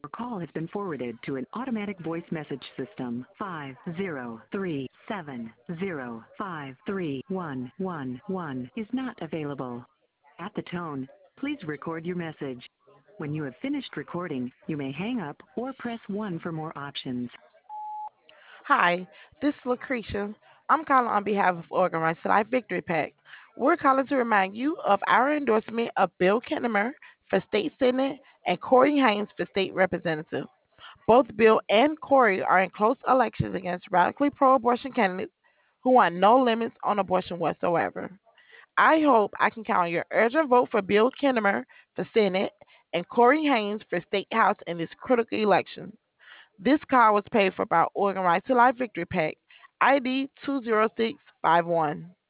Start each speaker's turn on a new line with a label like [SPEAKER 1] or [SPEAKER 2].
[SPEAKER 1] Your call has been forwarded to an automatic voice message system. 50370531111 is not available. At the tone, please record your message. When you have finished recording, you may hang up or press 1 for more options.
[SPEAKER 2] Hi, this is Lucretia. I'm calling on behalf of Oregon Rights to Life Victory PAC. We're calling to remind you of our endorsement of Bill Kinnemer for state senate and Corey Haynes for state representative. Both Bill and Corey are in close elections against radically pro-abortion candidates who want no limits on abortion whatsoever. I hope I can count on your urgent vote for Bill Kinnemer for Senate and Corey Haynes for State House in this critical election. This call was paid for by Oregon Right to Life Victory PAC, ID 20651.